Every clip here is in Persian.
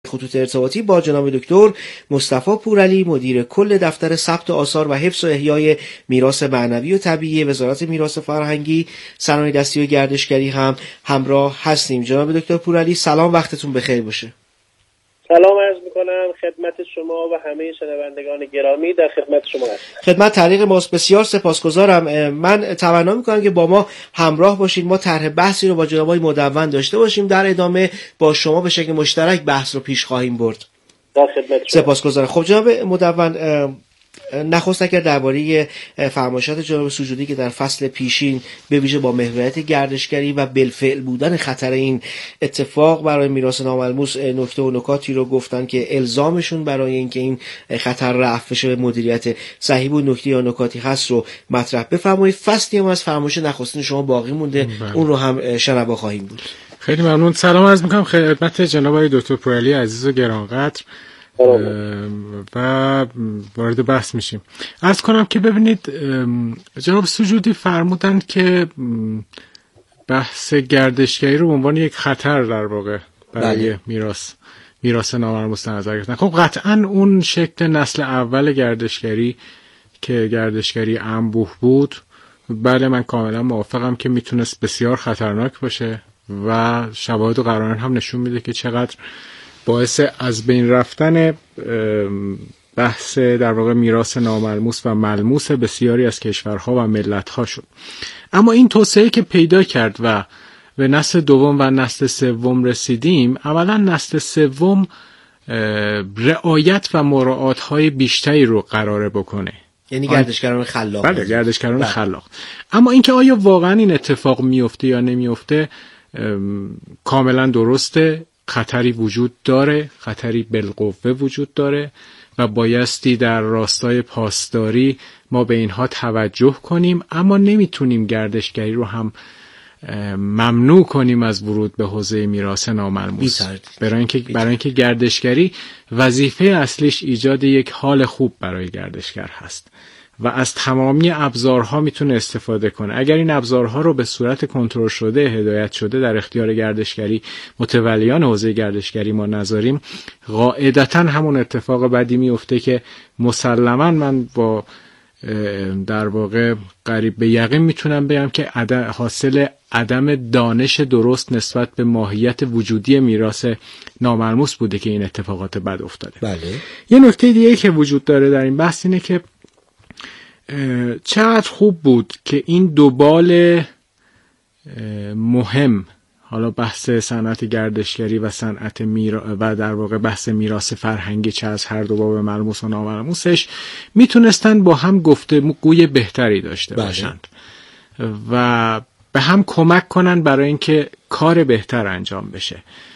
خطوط ارتباطی با جناب دکتر مصطفی پورعلی، مدیر کل دفتر ثبت آثار و حفظ و احیای میراث معنوی و طبیعی وزارت میراث فرهنگی، صنایع دستی و گردشگری هم همراه هستیم. جناب دکتر پورعلی سلام، وقتتون بخیر باشه. سلام عرض میکنم خدمت شما و همه شنوندگان گرامی، در خدمت شما هستم. خدمت تعلیق ماست، بسیار سپاسگزارم. من تمنا میکنم که با ما همراه باشید، ما طرح بحثی رو با جناب آقای مدون داشته باشیم، در ادامه با شما به شکل مشترک بحث رو پیش خواهیم برد. در خدمت شما. سپاسگزارم. خب جناب مدون، نخست اگر درباره فرمایشات جناب سجودی که در فصل پیشین به ویژه با محوریت گردشگری و بالفعل بودن خطر این اتفاق برای میراث ناملموس نکته و نکاتی رو گفتن که الزامشون برای اینکه این خطر رفع بشه به مدیریت صحیح بود، نکته یا نکاتی هست رو مطرح بفرمایید. فصلی هم از فرمایش نخستین شما باقی مونده، اون رو هم شنوا خواهیم بود. خیلی ممنون. سلام عرض میکنم خدمت جناب آقای دکتر پورعلی عزیز و گرانقدر و وارد بحث میشیم. عرض کنم که ببینید جناب سجودی فرمودند که بحث گردشگری رو به عنوان یک خطر در واقع برای میراث ناملموس در نظر گرفتن. خب قطعا اون شکل نسل اول گردشگری که گردشگری انبوه بود، بله من کاملا موافقم که میتونست بسیار خطرناک باشه و شواهد و قرائن هم نشون میده که چقدر باعث از بین رفتن بحث در واقع میراث ناملموس و ملموس بسیاری از کشورها و ملتها شد. اما این توسعه که پیدا کرد و به نسل دوم و نسل سوم رسیدیم، اولا نسل سوم رعایت و مراعات های بیشتری رو قراره بکنه، یعنی گردشگران خلاق. بله گردشگران خلاق. اما اینکه آیا واقعا این اتفاق میفته یا نمیفته کاملا درسته. خطری وجود داره، خطری بالقوه وجود داره و بایستی در راستای پاسداری ما به اینها توجه کنیم، اما نمیتونیم گردشگری رو هم ممنوع کنیم از ورود به حوزه میراث ناملموس، برای اینکه گردشگری وظیفه اصلیش ایجاد یک حال خوب برای گردشگر هست و از تمامی ابزارها میتونه استفاده کنه. اگر این ابزارها رو به صورت کنترل شده، هدایت شده در اختیار گردشگری، متولیان حوزه گردشگری ما نذاریم، قاعدتاً همون اتفاق بدی میفته که مسلماً من با در واقع قریب به یقین میتونم بگم که حاصل عدم دانش درست نسبت به ماهیت وجودی میراث ناملموس بوده که این اتفاقات بد افتاده. بله. یه نکته دیگه که وجود داره در این بحث اینه که چقدر خوب بود که این دو بال مهم، حالا بحث صنعت گردشگری و صنعت و در واقع بحث میراث فرهنگی، چه از هر دو باب ملموس و ناملموسش، میتونستن با هم گفتگوی بهتری داشته باشند و به هم کمک کنن برای اینکه کار بهتر انجام بشه.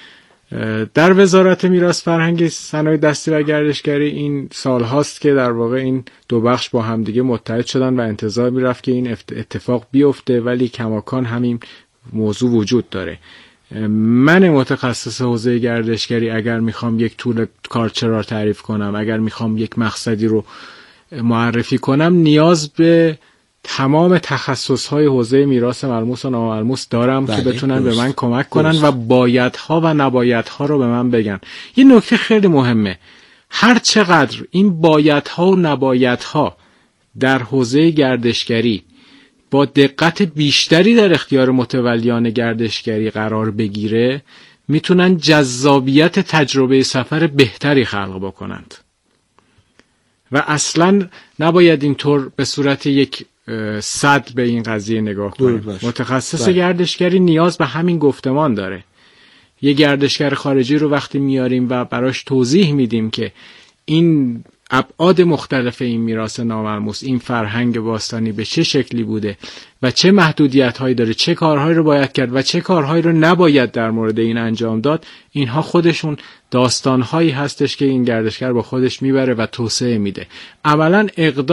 در وزارت میراث فرهنگی، صنایع دستی و گردشگری این سال هاست که در واقع این دو بخش با هم دیگه متحد شدن و انتظار میرفت که این اتفاق بیفته، ولی کماکان همین موضوع وجود داره. من متخصص حوزه گردشگری اگر میخوام یک طول کارچرا تعریف کنم، اگر میخوام یک مقصدی رو معرفی کنم، نیاز به تمام تخصص‌های حوزه میراث ملموس و ناملموس دارم که بتونن به من کمک کنن و بایدها و نبایدها رو به من بگن. یه نکته خیلی مهمه، هر چقدر این بایدها و نبایدها در حوزه گردشگری با دقت بیشتری در اختیار متولیان گردشگری قرار بگیره، میتونن جذابیت تجربه سفر بهتری خلق بکنند و اصلا نباید اینطور به صورت یک صد به این قضیه نگاه کنیم. متخصص گردشگری نیاز به همین گفتمان داره. یه گردشگر خارجی رو وقتی میاریم و براش توضیح میدیم که این ابعاد مختلف این میراث ناملموس، این فرهنگ باستانی به چه شکلی بوده و چه محدودیت‌هایی داره، چه کارهایی رو باید کرد و چه کارهایی رو نباید در مورد این انجام داد، اینها خودشون داستان‌هایی هستش که این گردشگر با خودش میبره و توسعه میده. اولا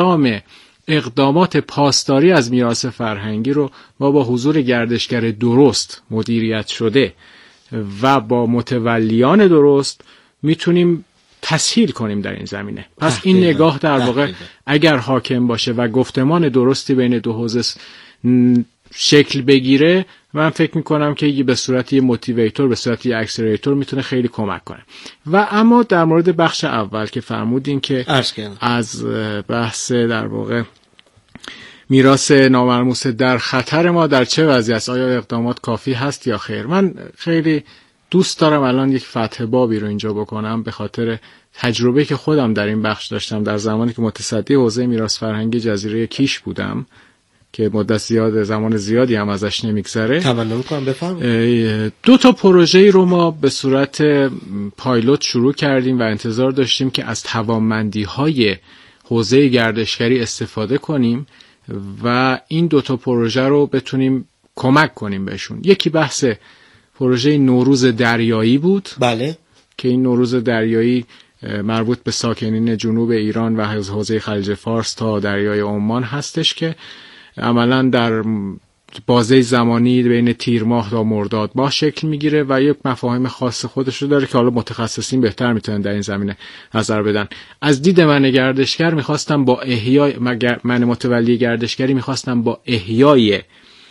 اقدامات پاسداری از میراث فرهنگی رو ما با حضور گردشگر درست مدیریت شده و با متولیان درست میتونیم تسهیل کنیم در این زمینه. پس این نگاه در واقع اگر حاکم باشه و گفتمان درستی بین دو حوزه شکل بگیره، من فکر میکنم که به صورت یه موتیویتور، به صورت یه اکسلراتور میتونه خیلی کمک کنه. و اما در مورد بخش اول که فرمودین که از بحث در واقع میراث ناملموس در خطر ما در چه وضعی است، آیا اقدامات کافی هست یا خیر، من خیلی دوست دارم الان یک فتح بابی رو اینجا بکنم به خاطر تجربه که خودم در این بخش داشتم در زمانی که متصدی حوزه میراث فرهنگی جزیره کیش بودم که مدت زمان زیادی هم ازش نمیگذره. تمنا می‌کنم بفرمایید. 2 تا پروژه‌ای رو ما به صورت پایلوت شروع کردیم و انتظار داشتیم که از توانمندی‌های حوزه گردشگری استفاده کنیم و این 2 تا پروژه رو بتونیم کمک کنیم بهشون. یکی بحث پروژه نوروز دریایی بود. بله. که این نوروز دریایی مربوط به ساکنین جنوب ایران و حوزه خلیج فارس تا دریای عمان هستش که عملاً در بازه زمانی بین تیر ماه تا مرداد ماه شکل میگیره و یک مفاهیم خاص خودش رو داره که حالا متخصصین بهتر میتونن در این زمینه نظر بدن. از دید من گردشگر میخواستم با احیای من متولی گردشگری میخواستم با احیای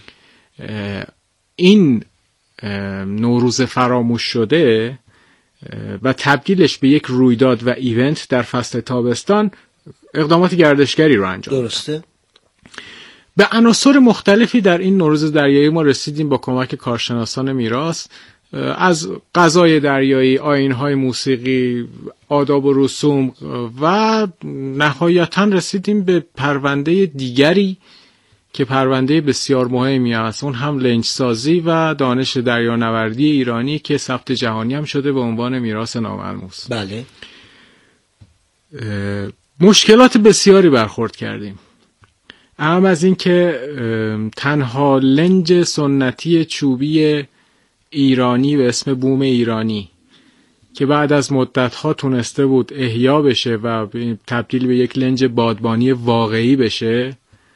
این نوروز فراموش شده و تبدیلش به یک رویداد و ایونت در فصل تابستان اقدامات گردشگری رو انجام بدم. درسته. به عناصر مختلفی در این نوروز دریایی ما رسیدیم با کمک کارشناسان میراث، از غذای دریایی، آیین‌های موسیقی، آداب و رسوم و نهایتاً رسیدیم به پرونده دیگری که پرونده بسیار مهمی است، اون هم لنج سازی و دانش دریانوردی ایرانی که ثبت جهانی هم شده به عنوان میراث ناملموس. بله. مشکلات بسیاری برخورد کردیم. اهم از این که تنها لنج سنتی چوبی ایرانی به اسم بوم ایرانی که بعد از مدت‌ها تونسته بود احیا بشه و تبدیل به یک لنج بادبانی واقعی بشه،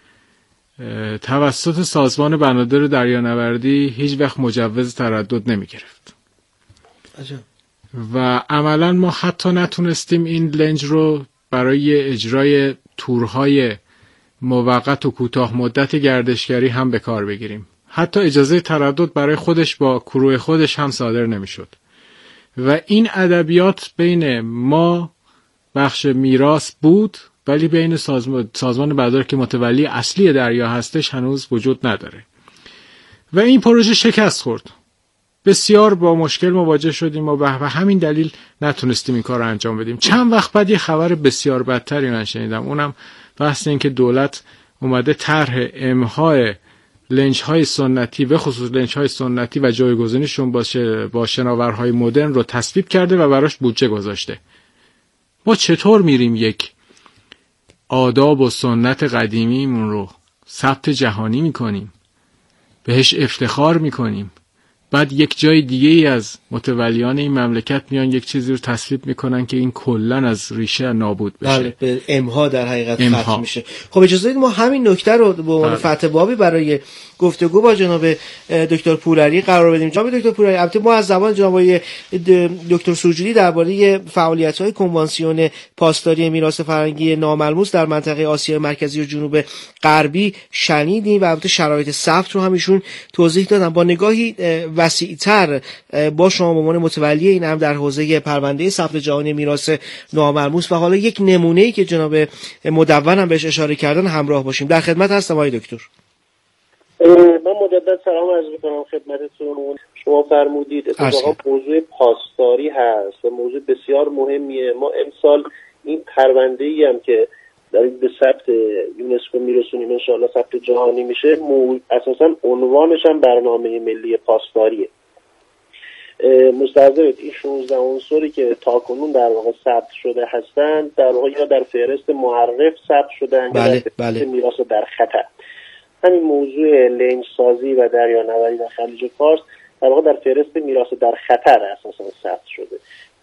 توسط سازمان بنادر دریانوردی هیچ وقت مجوز تردد نمی گرفت. و عملا ما حتی نتونستیم این لنج رو برای اجرای تورهای موقت و کوتاه مدت گردشگری هم به کار بگیریم. حتی اجازه تردد برای خودش با کروی خودش هم صادر نمی شد. و این ادبیات بین ما بخش میراث بود، ولی بین سازمان بنادر که متولی اصلی دریا هستش هنوز وجود نداره. و این پروژه شکست خورد. بسیار با مشکل مواجه شدیم و به همین دلیل نتونستیم این کار رو انجام بدیم. چند وقت بعد یه خبر بسیار بدتری من شنیدم، اونم بحث این که دولت اومده طرح امهای لنج‌های سنتی به خصوص لنج‌های سنتی و جایگزینیشون با شناورهای مدرن رو تصویب کرده و براش بودجه گذاشته. ما چطور میریم یک آداب و سنت قدیمیمون رو ثبت جهانی میکنیم، بهش افتخار میکنیم، بعد یک جای دیگه ای از متولیان این مملکت میان یک چیزی رو تصویب میکنن که این کلن از ریشه نابود بشه. بله، به امها در حقیقت ختم میشه. خب اجازه بدید ما همین نکته رو به عنوان فتح بابی برای گفتگو با جناب دکتر پورعلی قرار بدیم. جناب دکتر پورعلی، البته ما از زبان جناب دکتر سوجودی درباره فعالیت‌های کنوانسیون پاسداری میراث فرهنگی ناملموس در منطقه آسیا مرکزی و جنوب غربی شنیدیم و البته شرایط ثبت رو هم ایشون توضیح دادن. با نگاهی وسیع‌تر با شما به عنوان متولی این هم در حوزه پرونده ثبت جهانی میراث ناملموس و حالا یک نمونه‌ای که جناب مدون هم بهش اشاره کردن همراه باشیم. در خدمت هستم آقای دکتر. من مجدد سلام عرض می‌کنم خدمتتون. شما فرمودید اتفاقا موضوع پاسداری هست و موضوع بسیار مهمیه. ما امسال این پرونده‌ای هم که داریم به ثبت یونسکو میرسونیم ان شاءالله ثبت جهانی میشه، اساسا عنوانش هم برنامه ملی پاسداریه. مستحضرید این 16 عنصری که تاکنون در واقع ثبت شده هستند در واقع یا در فهرست معرف ثبت شدن یا در فهرست میراث در خطر. همین موضوع لنج سازی و دریانوردی در خلیج فارس در واقع در فهرست میراث در خطر اساسا ثبت شده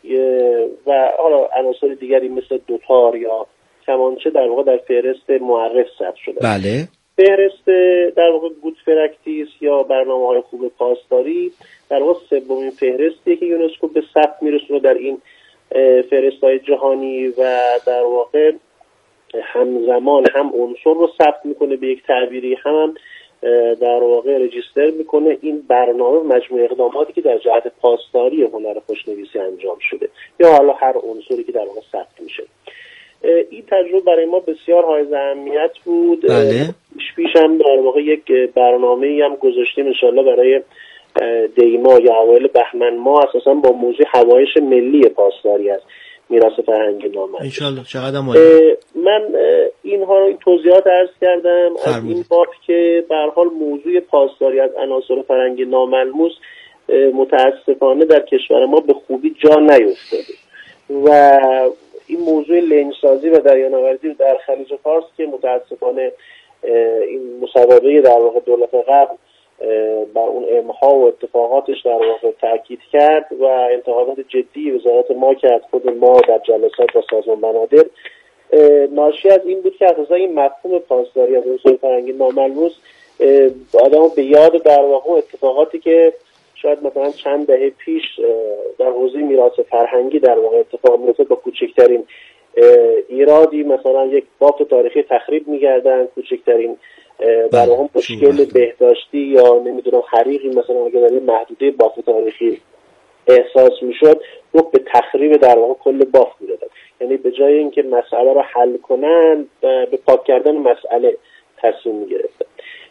و حالا عناصر دیگری مثل دوتار یا کمانچه در واقع در فهرست معرف ثبت شده. بله. فهرست در واقع گود پرکتیس یا برنامه‌های خوب پاسداری در واقع سومین فهرستیه که یونسکو به ثبت میرسونه در این فهرست‌های جهانی و در واقع همزمان هم عنصر رو ثبت میکنه به یک تعبیری، هم در واقع رجیستر میکنه این برنامه مجموعه اقداماتی که در جهت پاسداری هنر خوشنویسی انجام شده یا حالا هر عنصری که در واقع ثبت میشه. این تجربه برای ما بسیار حائز اهمیت بود. بله. پیش هم در واقع یک برنامه‌ای هم گذاشتیم انشالله برای دیما یا اوایل بهمن ماه، اساسا با موضوع حوایج ملی پاسداری از میراث فرهنگی ناملموس. انشالله. چقدر عالی. من اینها رو این توضیحات عرض کردم از این باب که به هر حال موضوع پاسداری از عناصر فرهنگی ناملموس متاسفانه در کشور ما به خوبی جا نیفتاده و این موضوع لنجسازی و دریانوردی در خلیج فارس که متاسفانه این مسابقه در واقع دولت قبل بر اون امها و اتفاقاتش در واقع تاکید کرد و انتقادات جدی وزارت ما کرد، خود ما در جلسات با سازمان بنادر، ناشی از این بود که اساسا این مفهوم پاسداری از عناصر فرهنگی ناملموس آدمو به یاد در واقع اتفاقاتی که شاید مثلا چند دهه پیش در حوزه میراث فرهنگی در واقع اتفاق میفته، با کوچکترین ایرادی مثلا یک بافت تاریخی تخریب می‌گردن، کوچکترین در واقع مشکل بهداشتی یا نمیدونم حریقی مثلا اگه در محدوده بافت تاریخی احساس میشد رو به تخریب در واقع کل بافت میدادن. یعنی به جای اینکه مسئله رو حل کنن به پاک کردن مسئله تصمیم میگرفتن.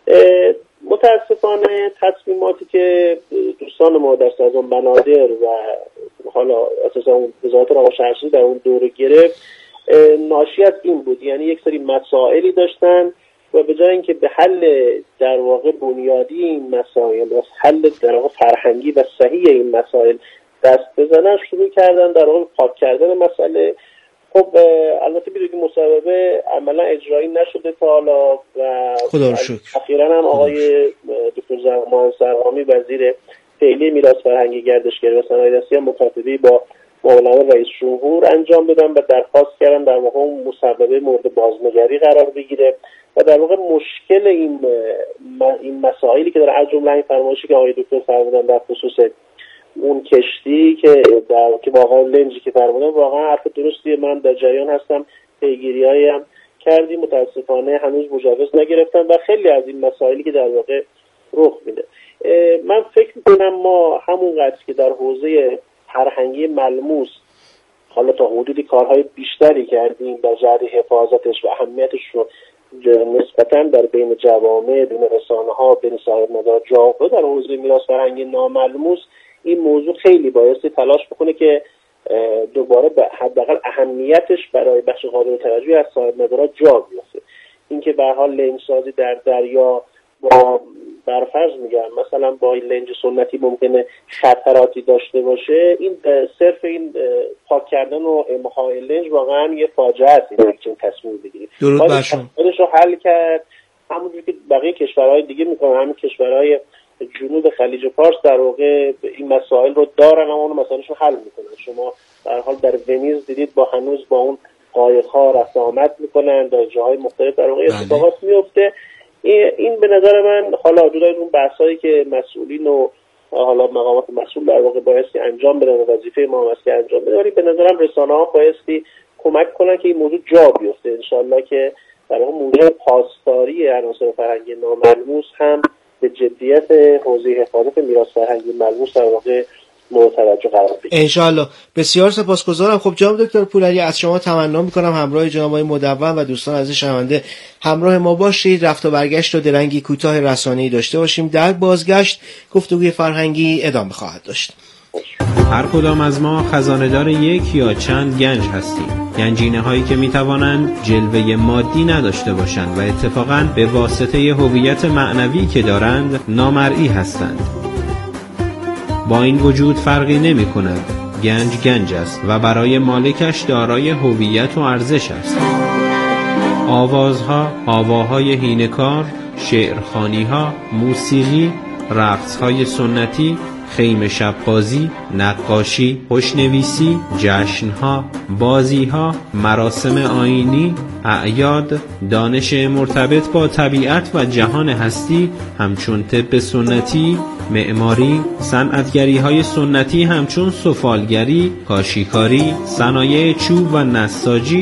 متاسفانه تصمیماتی که دوستان ما در سازمان بنادر و حالا اساسا وزارت روابط در اون دوره گرفت ناشی از این بود. یعنی یک سری مسائلی داشتن و به جای اینکه به حل در واقع بنیادی این مسائل و حل در واقع فرهنگی و صحیح این مسائل دست بزنن، شروع کردن در واقع پاک کردن مسئله. خب البته میدونید مصوبه عملا اجرایی نشده تا حالا و خدا رو شکر اخیراً هم آقای دکتر زمان سرهامی وزیر فعلی میراث فرهنگی گردشگری و صنایع‌دستی مکاتبه‌ای با مولانا رئیس جمهور انجام دادن و درخواست کردن در واقع مصوبه مورد بازنگری قرار بگیره و در واقع مشکل این مسائلی که در از جمله این فرمایشی که آقای دکتر فرمودن در خصوص اون کشتی که واقعا لنجی که فرمودن واقعا حرف درستیه، من در جریان هستم، پیگیری‌هایی هم کردیم، متاسفانه هنوز مجوز نگرفتن و خیلی از این مسائلی که در واقع رخ میده. من فکر میکنم ما همونقدر که در حوزه فرهنگی ملموس حالا تا حدودی کارهای بیشتری کردیم در جهت حفاظتش و اهمیتش رو نسبتاً در بین جوامع، بین رسانه‌ها، بین صاحب نظر جا در حوزه میراث فرهنگی ناملموس این موضوع خیلی بایستی تلاش بکنه که دوباره به حداقل اهمیتش برای بخش قابل توجهی از صاحب نظرها جا بیفته. اینکه به هر حال لنجسازی در دریا با برفرض میگم مثلا با این لنج سنتی ممکنه خطراتی داشته باشه، این صرف این پاک کردن و امهای لنج واقعا یه فاجعه است. این چنین تصمیم بگیرید درود بر شما خودش رو حل کرد همونجوری که بقیه کشورهای دیگه میکنن. همین کشورهای جنوب خلیج فارس در واقع این مسائل رو دارن اما اون مسائلشون حل میکنن. شما در حال در ونیز دیدید با هنوز با اون قایق‌ها رفت آمد میکنن، در جاهای مختلف در واقع اتفاقات میفته. این به نظر من حالا جدای اون بحثایی که مسئولین و حالا مقامات مسئول در واقع بایستی انجام بدن و وظیفه ما هم است که انجام بدن، ولی به نظرم رسانه‌ها بایستی کمک کنن که این موضوع جا بیفته. انشالله که در واقع موضوع پاسداری عناصر فرهنگی ناملموس هم به جدیت حوزه حفاظت میراث فرهنگی ملموس در واقع مورد توجه قرار بگیره انشالله. بسیار سپاسگزارم. خب جناب دکتر پولری، از شما تمنا میکنم همراه جناب آقای مدون و دوستان عزیز شنونده همراه ما باشید. رفت و برگشت و درنگی کوتاه رسانه‌ای داشته باشیم. در بازگشت گفتگوی فرهنگی ادامه خواهد داشت. هر کدام از ما خزانه‌دار یک یا چند گنج هستیم. گنجینه هایی که میتوانند جلوه مادی نداشته باشند و اتفاقاً به واسطه هویت معنوی که دارند نامرئی هستند. با این وجود فرقی نمی کند. گنج است و برای مالکش دارای هویت و ارزش است. آوازها، آواهای هینه‌کار، شعرخوانی‌ها، موسیقی، رقص‌های سنتی، خیمه شب‌بازی، نقاشی، خوشنویسی، جشن‌ها، بازی‌ها، مراسم آیینی، اعیاد، دانش مرتبط با طبیعت و جهان هستی همچون طب سنتی، معماری، صنعتگری‌های سنتی همچون سفالگری، کاشیکاری، صنایع چوب و نساجی،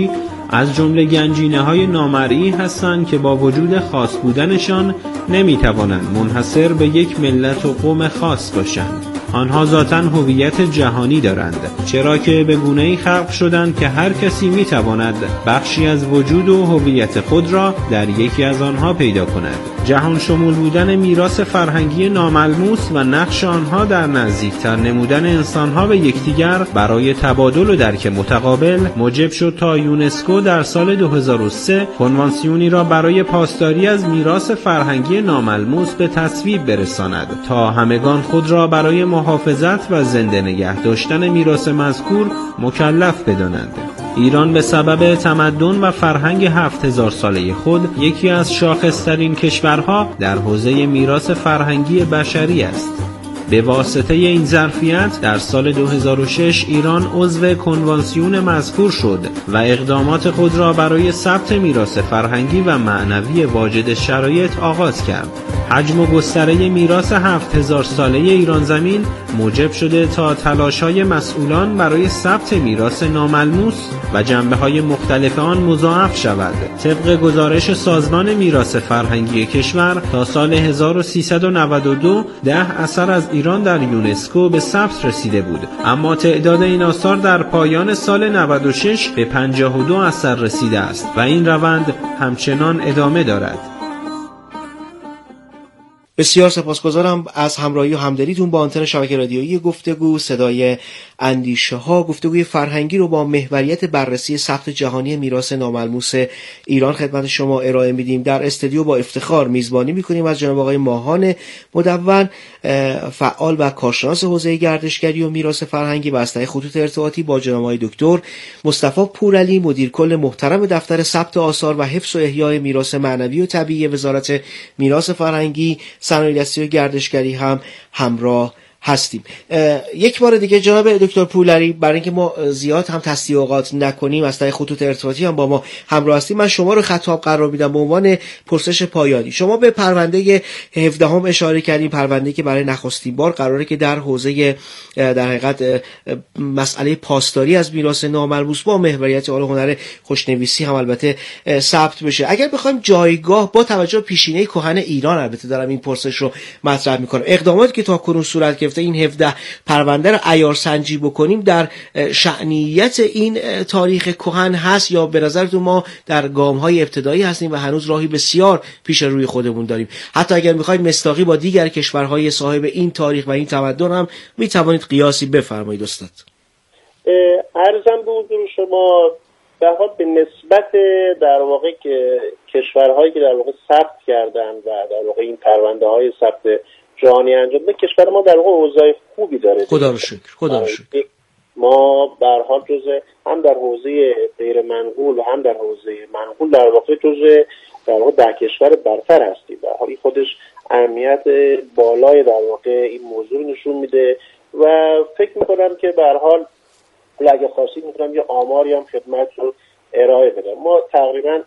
از جمله گنجینه‌های نامرئی هستند که با وجود خاص بودنشان نمی‌توانند منحصر به یک ملت و قوم خاص باشند. آنها ذاتاً هویت جهانی دارند، چرا که به گونه‌ای خلق شدند که هر کسی می‌تواند بخشی از وجود و هویت خود را در یکی از آنها پیدا کند. جهان شمول بودن میراث فرهنگی ناملموس و نقش آنها در نزدیکتر نمودن انسانها به یکدیگر برای تبادل و درک متقابل موجب شد تا یونسکو در سال 2003 کنوانسیونی را برای پاسداری از میراث فرهنگی ناملموس به تصویب برساند تا همگان خود را برای محافظت و زنده نگه داشتن میراث مذکور مکلف بدانند. ایران به سبب تمدن و فرهنگ 7000 ساله خود یکی از شاخص‌ترین کشورها در حوزه میراث فرهنگی بشری است. به واسطه این ظرفیت در سال 2006 ایران عضو کنوانسیون مذکور شد و اقدامات خود را برای ثبت میراث فرهنگی و معنوی واجد شرایط آغاز کرد. حجم و گستره میراث 7000 ساله ایران زمین موجب شده تا تلاش‌های مسئولان برای ثبت میراث ناملموس و جنبه‌های مختلف آن مضاعف شود. طبق گزارش سازمان میراث فرهنگی کشور تا سال 1392 10 اثر از ایران در یونسکو به ثبت رسیده بود، اما تعداد این آثار در پایان سال 96 به 52 اثر رسیده است و این روند همچنان ادامه دارد. بسیار سپاسگزارم از همراهی و همدلیتون با آنتن شبکه رادیویی گفتگو صدای اندیشه ها. گفتگوی فرهنگی رو با محوریت بررسی ثبت جهانی میراث ناملموس ایران خدمت شما ارائه میدیم. در استودیو با افتخار میزبانی میکنیم از جناب آقای ماهان مدون، فعال و کارشناس حوزه گردشگری و میراث فرهنگی و از طریق خطوط ارتباطی با جناب آقای دکتر مصطفی پورعلی، مدیر کل محترم دفتر ثبت آثار و حفظ و احیای میراث معنوی و طبیعی وزارت میراث فرهنگی، صنایع‌دستی و گردشگری هم همراه هستیم. یک بار دیگه جناب دکتر پورعلی، برای اینکه ما زیاد هم تستیقات نکنیم از طریق خطوط ارتباطی هم با ما همراه هستیم، من شما رو خطاب قرار میدم به عنوان پرسش پایانی. شما به پرونده 17 اشاره کردیم، پرونده‌ای که برای نخستین بار قراره که در حوزه در حقیقت مسئله پاسداری از میراث ناملموس با محوریت آل هنر خوشنویسی هم البته ثبت بشه. اگر بخوایم جایگاه با توجه به پیشینه کهن ایران، البته دارم این پرسش رو مطرح میکنم، اقداماتی که تاکنون صورت گرفته این 17 پرونده رو عیار سنجی بکنیم، در شأنیت این تاریخ کهن هست یا به نظرتون ما در گام‌های ابتدایی هستیم و هنوز راهی بسیار پیش روی خودمون داریم؟ حتی اگر می‌خواید مصداقی با دیگر کشورهای صاحب این تاریخ و این تمدن هم می‌توانید قیاسی بفرمایید استاد. عرضم به حضور شما در واقع به نسبت در واقع که کشورهایی که در واقع ثبت کردن و در واقع این پرونده‌های ثبت جهانی انجام ده، کشور ما در واقع اوضاع خوبی داره. خدا رو شکر. ما به هر حال جزء هم در حوزه غیر منقول و هم در حوزه منقول در واقع جزء در واقع 10 کشور برتر هستیم. در حالی خودش اهمیت بالای در واقع این موضوع نشون میده و فکر میکنم که به هر حال اگه خواستید میتونم یه آماری هم خدمتتون ارائه بدم. ما تقریبا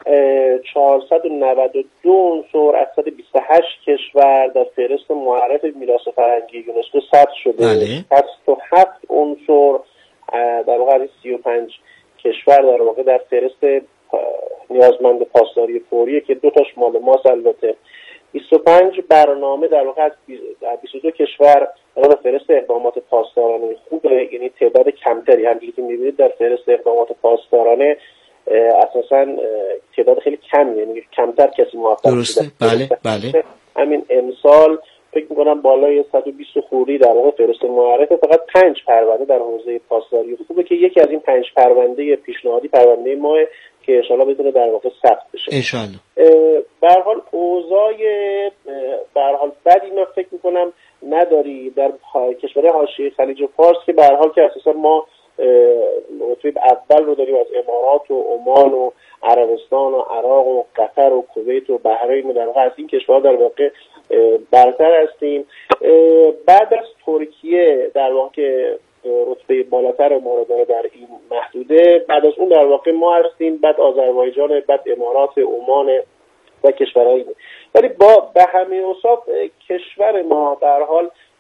492 عنصر از 128 کشور در فهرست معرف میراث فرهنگی یونسکو ثبت شده. 67 عنصر در واقع 35 کشور در واقع در فهرست نیازمند پاسداری فوریه که 2 تاش مال ماست. البته 25 برنامه در واقع از 22 کشور در فهرست اقدامات پاسدارانه خوبه، یعنی تعداد کمتری. همونجوری که می‌بینید در فهرست اقدامات پاسدارانه اساساً تعداد خیلی کمی، یعنی کمتر کسی موفق شده. بله. همین امسال فکر می‌کنم بالای 120 خوردی در واقع فهرست معرفه. فقط 5 پرونده در حوزه پاسداری خوبه که یکی از این 5 پرونده پیشنهادی پرونده ما که ان شاءالله بتونه در واقع ثبت بشه. ان شاءالله. به هر حال اوضاع به هر حال بدی من فکر می‌کنم نداری در کشورهای حاشیه خلیج فارس که به هر حال که اساسا ما رتبه اول رو داریم از امارات و عمان و عربستان و عراق و قطر و کویت و بحرین، در واقع از این کشورها در واقع برتر هستیم. بعد از ترکیه در واقع رتبه بالاتر ما رو داره در این محدوده، بعد از اون در واقع ما هستیم، بعد آذربایجان، بعد امارات، عمان و کشورهای. ولی با به همین اوصاف کشور ما در حال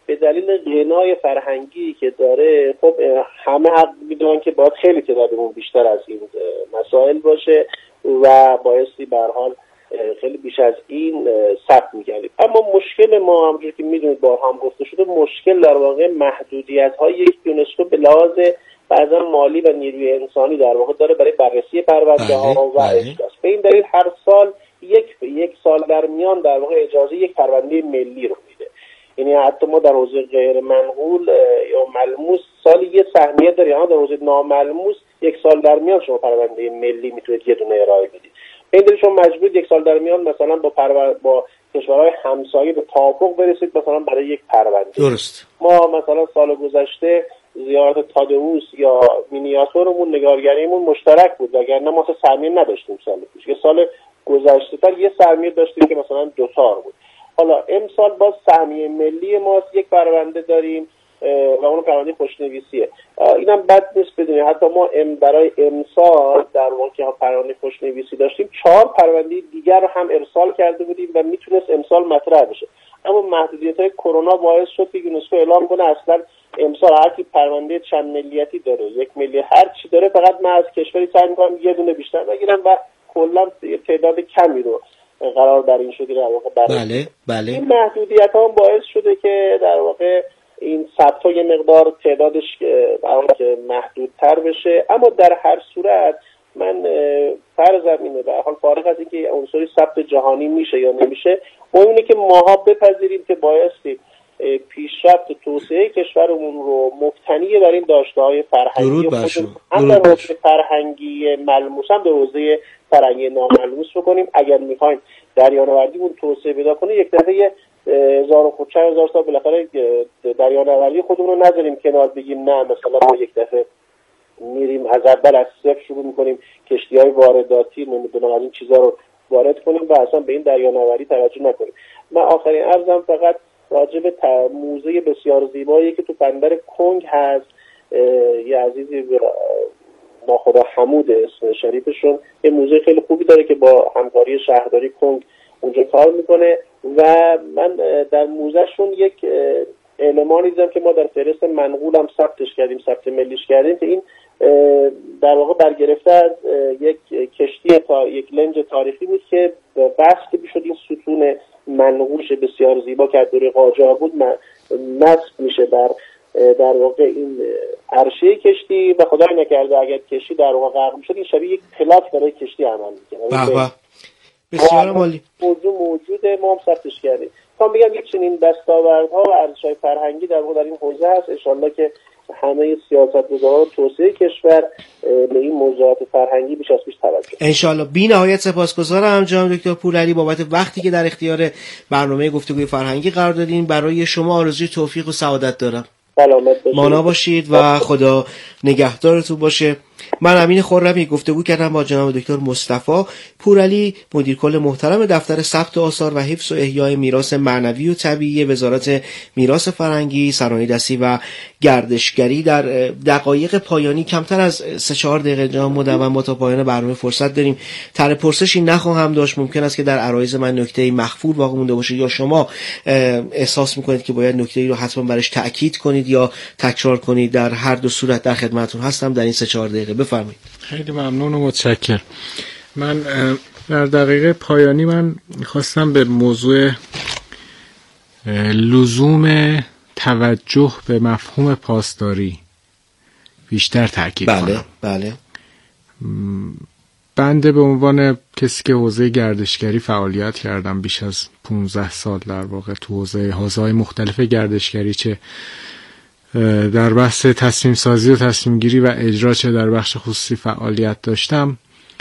به دلیل غنای فرهنگی که داره، خب همه حق میدونن که باید خیلی تعدادمون بیشتر از این مسائل باشه و بایستی به هر حال خیلی بیش از این ثبت می‌کردیم. اما مشکل ما همونجوری که میدونید با هم گفته شده، مشکل در واقع محدودیت‌های یک یونسکو به لحاظ بعضا مالی و نیروی انسانی در واقع داره برای بررسی پرونده‌ها و اجراست. به این دلیل هر سال یک سال در میان در واقع اجازه یک پرونده ملی رو میده. یعنی حتی ما در حوزه غیر منقول یا ملموس سالی یه سهمیه داریم، اما در حوزه ناملموس یک سال در میان شما پرونده ملی میتونید یه دونه ارائه بدید. به این دلیل شما مجبورید یک سال در میان مثلا با کشورهای همسایه به توافق برسید مثلا برای یک پرونده. درست. ما مثلا سال گذشته زیارت تادئوس یا مینیاتورمون نگارگریمون مشترک بود، وگرنه ما سهمیه نداشتیم سال پیش. یه سال گذشته تا یه سهمیه داشتیم که مثلا 2 بود. حالا امسال باز سهمیه ملی ما یک پرونده داریم و اون پرونده خوشنویسیه. اینم بد نیست بدونید، حتی ما برای امسال در واقع که پرونده خوشنویسی داشتیم 4 پرونده دیگر رو هم ارسال کرده بودیم و میتونست امسال مطرح بشه. اما محدودیت‌های کرونا باعث شد که یونسکو اعلام کنه اصلا امسال هر کی پرونده چند ملیتی داره، 1 ملی هر چی داره، فقط من از کشوری سعی می‌کنم یه دونه بیشتر بگیرم و کلا تعداد کمی رو قرار در این شده در واقع برای بله. این محدودیت‌ها باعث شده که در واقع این ثبت‌ها یه مقدار تعدادش برای محدودتر بشه. اما در هر صورت من فرضم اینه در حال فارغ از اینکه عنصری ثبت جهانی میشه یا نمیشه، اونه که ماها بپذیریم که بایستی پیشرفت توسعه کشورمون رو مبتنی بر این داشته‌های فرهنگی خودمون هم در حوزه فرهنگی ملموس هم در حوزه فرهنگی ناملموس بکنیم. اگر میخوایم دریانوردیمون توسعه پیدا کنه، یک دفعه 1000 سال بالاخره دریانوردی خودمون رو نذاریم کنار، بگیم نه مثلا ما یک دفعه میریم از اول از صفر شروع میکنیم کشتی‌های وارداتی نمیدونم از این چیزا رو وارد کنیم و اصلا به این دریانوردی توجه نکنیم. من آخرین عرضم فقط راجع به موزه بسیار زیبایی که تو بندر کنگ هست، یه عزیزی ناخدا حمود اسم شریفشون یه موزه خیلی خوبی داره که با همکاری شهرداری کنگ اونجا کار میکنه و من در موزهشون یک اعلامی دیدم که ما در فهرست منقول هم ثبتش کردیم، ثبت ملیش کردیم، که این در واقع برگرفته از یک کشتی یک لنج تاریخی بود که بست میشد این ستون منقوش بسیار زیبا که از دوره قاجار بود نصب میشه در واقع این عرشه کشتی و خدای نکرده اگر کشتی در واقع غرق میشد این شبیه یک پلاک برای کشتی عمل میکنه. بسیار عالی. موجوده، ما هم ثبتش کردیم. تا بگم یک چنین دستاوردها و ارزش‌های فرهنگی در واقع در این حوزه هست. ان شاءالله که همه سیاست‌گذاران توسعه کشور به این موضوعات فرهنگی بیش از پیش توجه. ان شاءالله. بی نهایت سپاسگزارم جناب دکتر پورعلی بابت وقتی که در اختیار برنامه گفتگوی فرهنگی قرار دادین. برای شما آرزوی توفیق و سعادت دارم. سلامت باشید. مانا باشید و خدا نگهدارتون باشه. من امین خرمی گفتگو کردم با جناب دکتر مصطفی پورعلی، مدیر کل محترم دفتر ثبت آثار و حفظ و احیای میراث معنوی و طبیعی وزارت میراث فرهنگی، سرانه‌دستی و گردشگری. در دقایق پایانی کمتر از 3-4 دقیقه جناب مدون ما تا پایان برنامه فرصت داریم. طرح پرسشی نخواهم داشت. ممکن است که در عرایض من نکته‌ای مخفول باقی مونده باشه یا شما احساس می‌کنید که باید نکته‌ای رو حتما برش تأکید کنید یا تکرار کنید. در هر دو صورت در خدمتتون هستم در این 3-4 دقیقه. بفرمایید. خیلی ممنون و متشکرم. من در دقیقه پایانی من خواستم به موضوع لزوم توجه به مفهوم پاسداری بیشتر تاکید کنم. بله. بنده به عنوان کسی که حوزه گردشگری فعالیت کردم بیش از 15 سال در واقع تو حوزه‌های مختلف گردشگری، چه در بحث تصمیم سازی و تصمیم گیری و اجرا چه در بخش خصوصی فعالیت داشتم،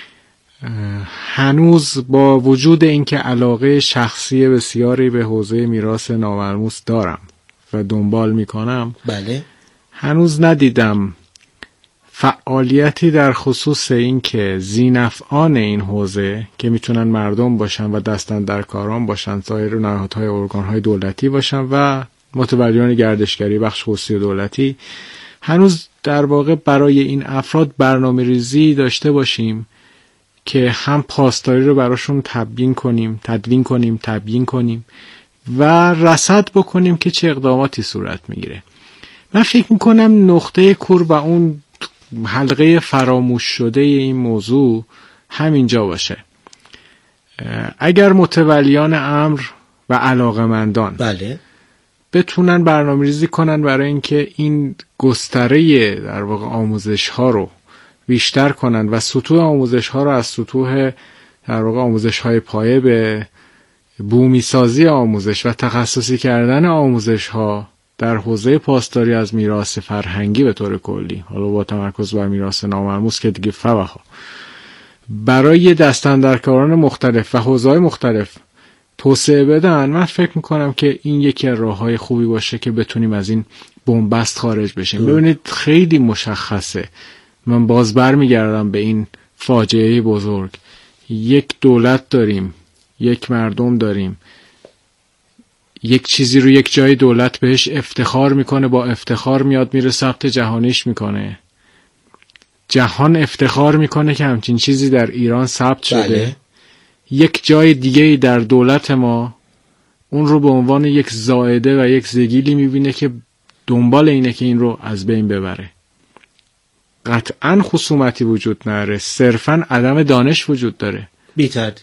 هنوز با وجود اینکه علاقه شخصی بسیاری به حوزه میراث ناملموس دارم و دنبال میکنم، بله، هنوز ندیدم فعالیتی در خصوص اینکه ذی‌نفعان این حوزه که میتونن مردم باشن و دستاندرکاران باشن، سایر نهادهای ارگانهای دولتی باشن و متولیان گردشگری بخش خصوصی دولتی، هنوز در واقع برای این افراد برنامه ریزی داشته باشیم که هم پاسداری رو براشون تدوین کنیم و رصد بکنیم که چه اقداماتی صورت میگیره. من فکر میکنم نقطه کور و اون حلقه فراموش شده این موضوع همینجا باشه. اگر متولیان امر و علاقمندان بله بتونن برنامه‌ریزی کنن برای اینکه این گستره در واقع آموزش ها رو بیشتر کنن و سطوح آموزش ها رو از سطوح در واقع آموزش های پایه به بومی سازی آموزش و تخصصی کردن آموزش ها در حوزه پاسداری از میراث فرهنگی به طور کلی، حالا با تمرکز بر میراث ناملموس که دیگه فوها، برای دستاندرکاران مختلف و حوزه‌های مختلف توسعه بدن، من فکر میکنم که این یکی از راه‌های خوبی باشه که بتونیم از این بنبست خارج بشیم. ببینید خیلی مشخصه، من باز برمیگردم به این فاجعه بزرگ. یک دولت داریم، یک مردم داریم، یک چیزی رو یک جای دولت بهش افتخار میکنه، با افتخار میاد میره ثبت جهانیش میکنه، جهان افتخار میکنه که همچین چیزی در ایران ثبت شده. بله. یک جای دیگه در دولت ما اون رو به عنوان یک زائده و یک زگیلی میبینه که دنبال اینه که این رو از بین ببره. قطعاً خصومتی وجود نداره، صرفاً عدم دانش وجود داره. بی تردید.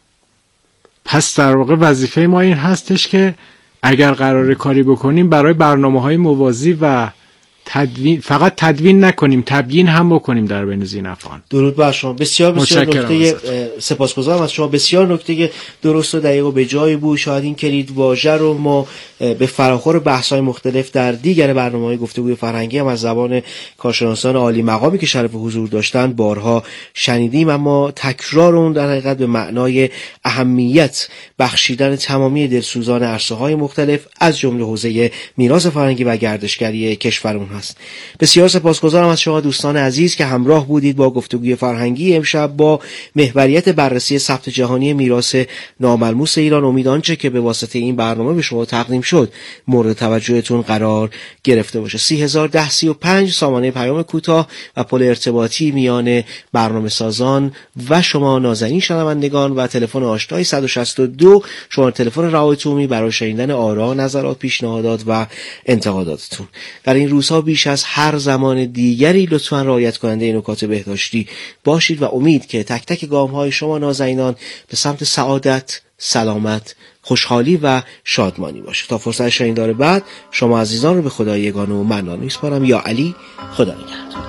پس در واقع وظیفه ما این هستش که اگر قراره کاری بکنیم برای برنامه‌های موازی و تدوین، فقط تدوین نکنیم، تبیین هم بکنیم در بین ذی‌نفعان. درود بر شما. بسیار نکته سپاسگزارم از شما. بسیار نکته درست و دقیق و به جای بود. شاید این کلید واژه رو ما به فراخور بحث‌های مختلف در دیگر برنامه‌های گفتگوی فرهنگی هم از زبان کارشناسان عالی مقامی که شرف حضور داشتن بارها شنیدیم، اما تکرار اون در حقیقت به معنای اهمیت بخشیدن تمامی دلسوزان عرصه‌های مختلف از جمله حوزه میراث فرهنگی و گردشگری کشورمون هست. بسیار سپاسگزارم از شما دوستان عزیز که همراه بودید با گفتگوی فرهنگی امشب با محوریت بررسی ثبت جهانی میراث ناملموس ایران. امید آنچه که به واسطه این برنامه به شما تقدیم شد مورد توجهتون قرار گرفته باشه. 301035 سامانه پیام کوتاه و پل ارتباطی میان برنامه سازان و شما نازنین شنوندگان و تلفن آشنایی 162 شماره تلفن رعایت عمومی برای شنیدن آرا، نظرات، پیشنهادات و انتقاداتتون. در این روزها بیش از هر زمان دیگری لطفاً رعایت کننده این نکات بهداشتی باشید و امید که تک تک گام‌های شما نازنینان به سمت سعادت، سلامت، خوشحالی و شادمانی باشه. تا فرصت شنیدار بعد شما عزیزان رو به خدای یگانه و منان میسپارم. یا علی، خدا نگهدار.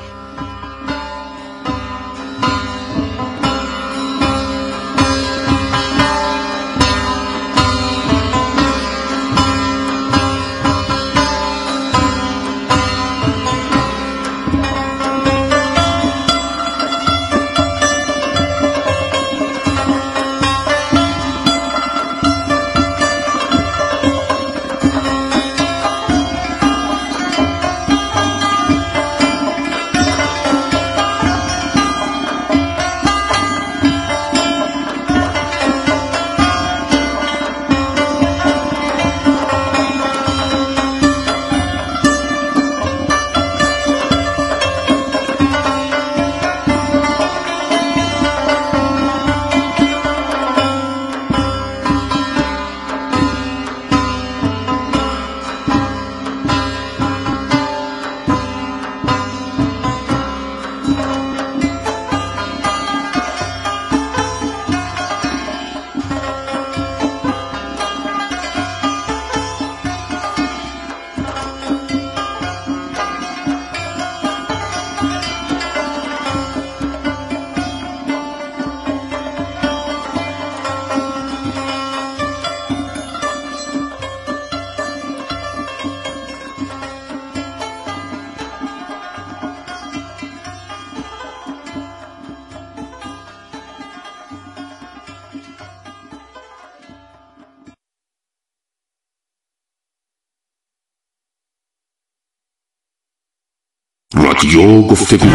رادیو گفتگو،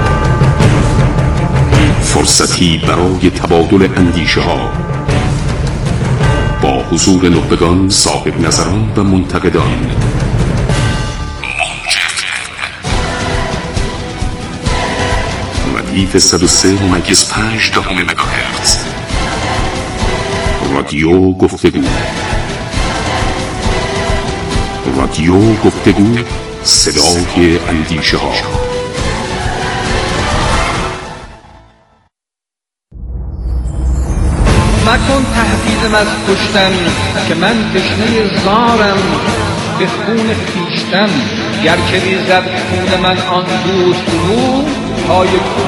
فرصتی برای تبادل اندیشه ها با حضور نخبگان، صاحب نظران و منتقدان. ردیف 103.5 مگاهرتز. رادیو گفتگو. رادیو گفتگو، صدای اندیشه ها. مکن تهدیدم از کشتن که من تشنه زارم به خون خویشتن، گر که ریزد خون من آن دوست رو پای